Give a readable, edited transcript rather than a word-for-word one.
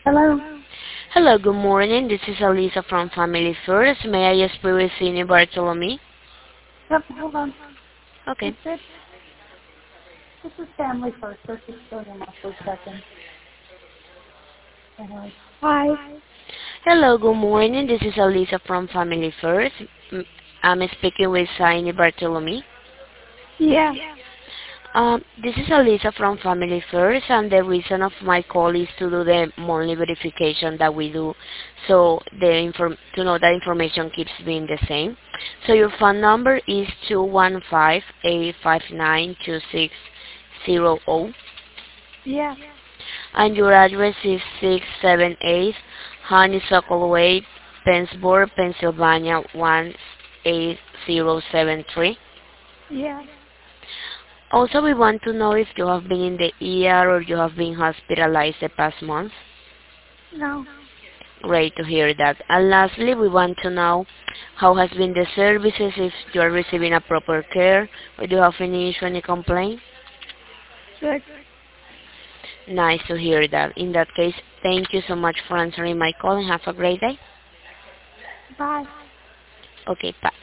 Hello? Hello, good morning. This is Elisa from Family First. May I speak with Cindy Bartolome? Yep, hold on. Okay. Is this is Family First. Let's just go in for a second. Hi. Hello, good morning. This is Elisa from Family First. I'm speaking with Cindy Bartolome. Yeah. This is Elisa from Family First, and the reason of my call is to do the monthly verification that we do, so to know that information keeps being the same. So your phone number is 215-859-2600, Yeah. and your address is 678 Honeysuckle Way, Pennsboro, Pennsylvania 18073. Yeah. Also, we want to know if you have been in the ER or you have been hospitalized the past month. No. Great to hear that. And lastly, we want to know how has been the services, if you are receiving a proper care, or do you have any issue, any complaint. Good. Nice to hear that. In that case, thank you so much for answering my call and have a great day. Bye. Okay, bye.